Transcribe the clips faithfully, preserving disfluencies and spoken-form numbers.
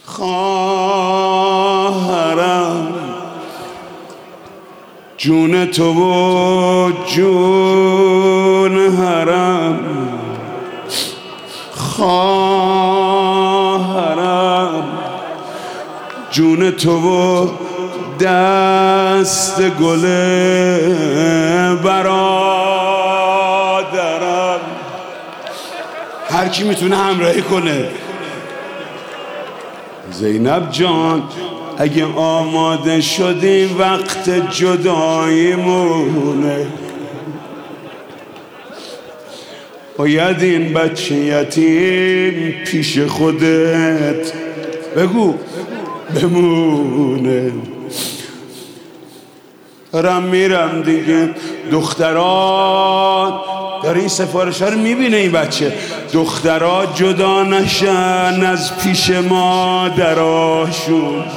خواهرم جون تو و جون هرم، خواهرم جون تو و دست گل برادرم. هر کی میتونه همراهی کنه. زینب جان اگه آماده شدی وقت جداییمونه، باید این بچه یتیم پیش خودت بگو بمونه. دارم میرم دیگه، دختران داره این سفارش ها رو میبینه این بچه، دخترها جدا نشن از پیش مادراشون.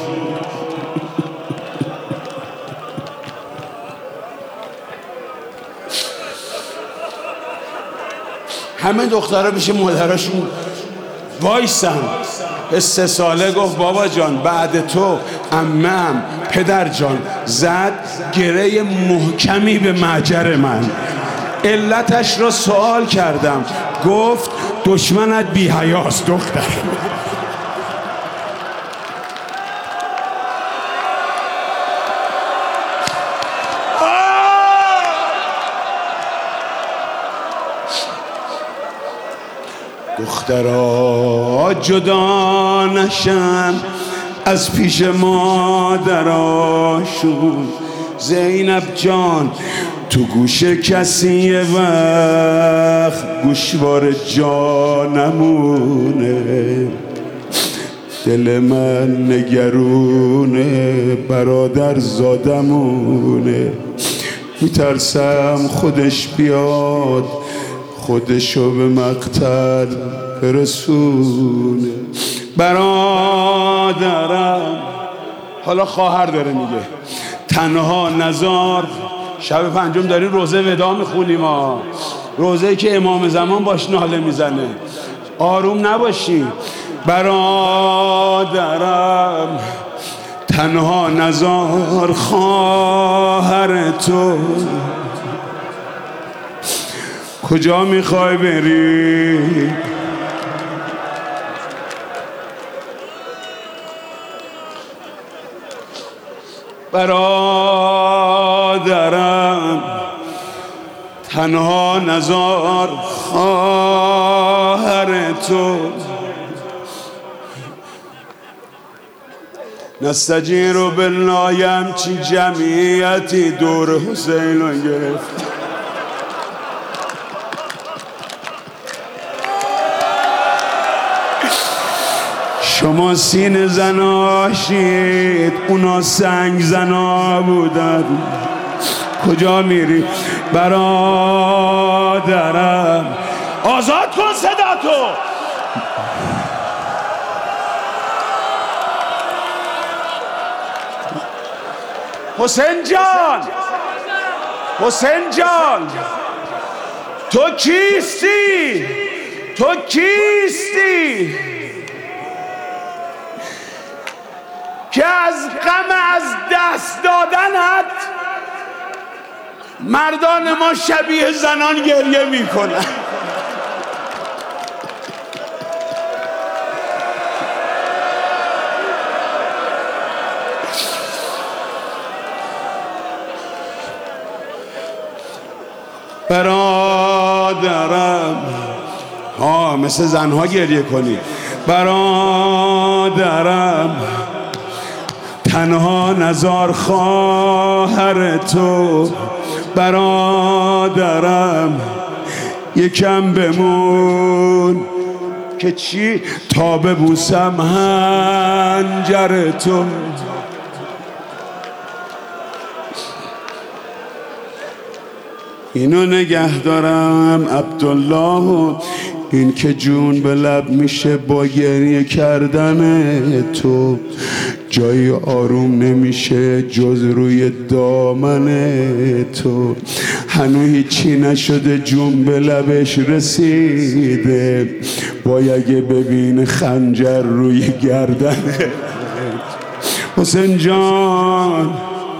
همه دخترها پیش مادراشون وایسن. سه ساله گفت بابا جان بعد تو عمم پدر جان زد گره محکمی به معجر من، علتش را سوال کردم، گفت دشمنت بی حیاست دختر. دخترها جدا نشن از پیش مادراشون. زینب جان تو گوش کسی یه وقت گوشوار جانمونه، دل من نگرونه برادر زادمونه، میترسم خودش بیاد خودشو به مقتل برسونه. برادرم حالا خواهر داره میگه تنها نزار. شب پنجم داریم روزه ودا میخونیم ها، روزه که امام زمان باش ناله میزنه، آروم نباشی. برادرم تنها نزار خواهر تو، کجا میخوای بری؟ برادرم تنها نزار خواهر تو، نستجیر بالله همچی جمعیتی دور حسین رو گرفت. شما سین زناشید اونا سنگ زنا بودن، کجا میری؟ برادرم آزاد کن صدا تو. حسین جان، حسین جان تو کیستی؟ تو کیستی که از غم از دست دادنت مردان ما شبیه زنان گریه میکنن؟ برادرم ها مثل زنها گریه کنی. برادرم تنها نزار خواهر تو، برادرم یکم بمون که چی تا ببوسم هنجر تو. اینو نگه دارم عبدالله، این که جون به لب میشه با گریه کردن تو، جای آروم نمیشه جز روی دامن تو. هنو هیچی نشده جون به لبش رسیده، وای اگه ببین خنجر روی گردنه. حسین جان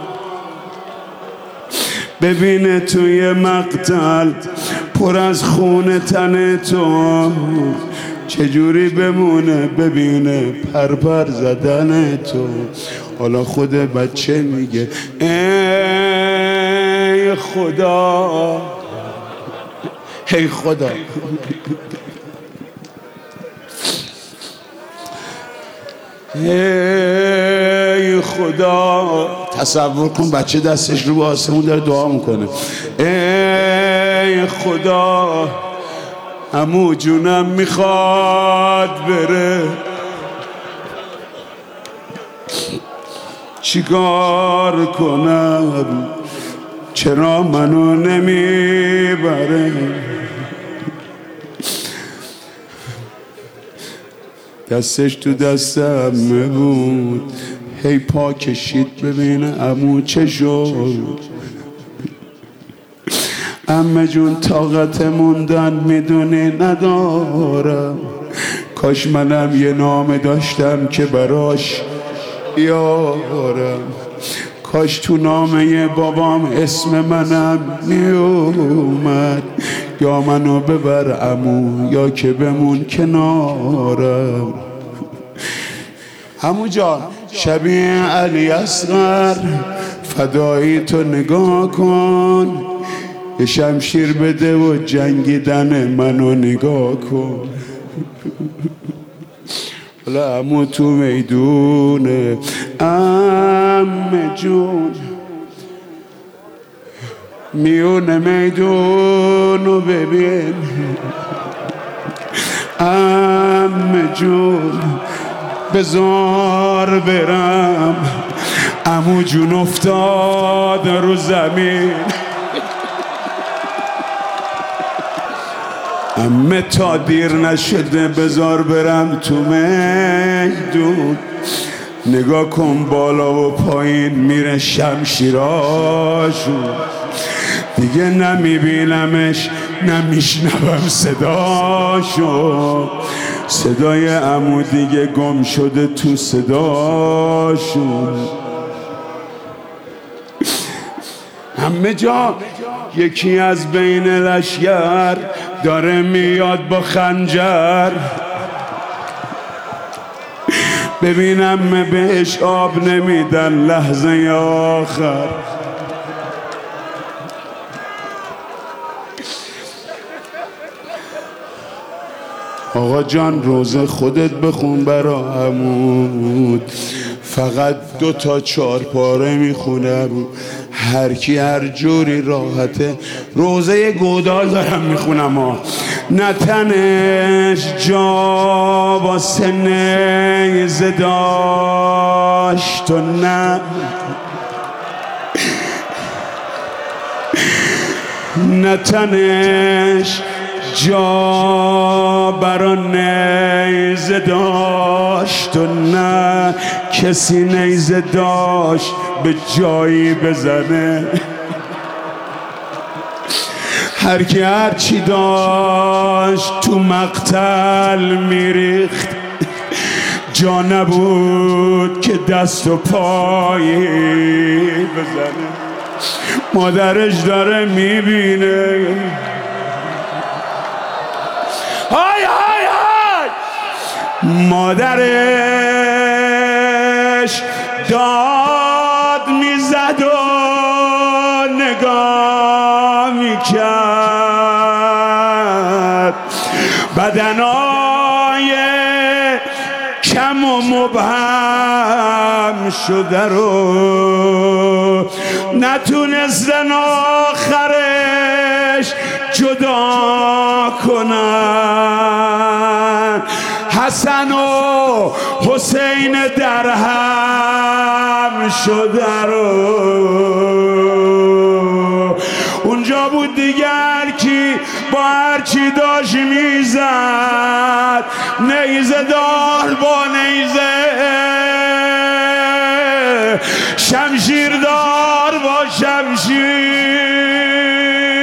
ببینه توی مقتل پر از خون تن تو، چجوری بمونه ببینه پرپر زدن تو. حالا خود بچه میگه ای خدا، ای خدا. ای خدا. تصور کن بچه دستش رو به آسمون داره دعا میکنه، ای خدا عمو جونم میخواد بره، چیکار کنم چرا منو نمیبره. دستش تو دستم بود، هی پا کشید ببینه عمو چه شد. عمه جون طاقت موندن میدونی ندارم، کاش منم یه نام داشتم که براش یارم، کاش تو نامه بابام اسم منم میومد، یا منو ببر عمو یا که بمون کنارم. عمو جان شبیه علی اصغر فدایی تو نگاه کن، یه شمشیر بده و جنگیدن منو نگاه کن. حالا عمو تو میدونه عمه جون، میونه میدونو ببین عمه جون، بزار برم عمو جون افتاد رو زمین. عمه تا دیر نشده بزار برم تو میدون، نگاه کن بالا و پایین میره شمشیراشو، دیگه نمیبینمش نمیشنوم صداشو، صدای عمو دیگه گم شده تو صداشو. عمه جان یکی از بین لشگر داره میاد با خنجر، ببینم بهش آب نمیدن لحظه آخر. آقا جان روزه خودت بخون برا عمود، فقط دو تا چهار پاره میخونم، هر کی هر جوری راحته. روزه گودال دارم میخونم ها، نه تنش جا واسه نیزه داشت و نه نه تنش جا برا نیزه داشت و نه کسی نیزه داشت به جایی بزنه. هر کی هر چی داشت تو مقتل میریخت، جا نبود که دست و پایی بزنه. مادرش داره میبینه، های های های، مادرش داد میزد و نگاه میکرد، بدنای کم و مبهم شده رو نتونستن آخرش جدا کنن. حسن و حسین در هم شده رو اونجا بود دیگر کی با هر چی داشت میزد، نیزه دار با نیزه، شمشیر دار با شمشیر.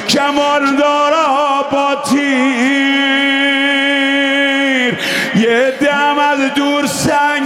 کمان دارا با تیر، یه دم از دور سنگ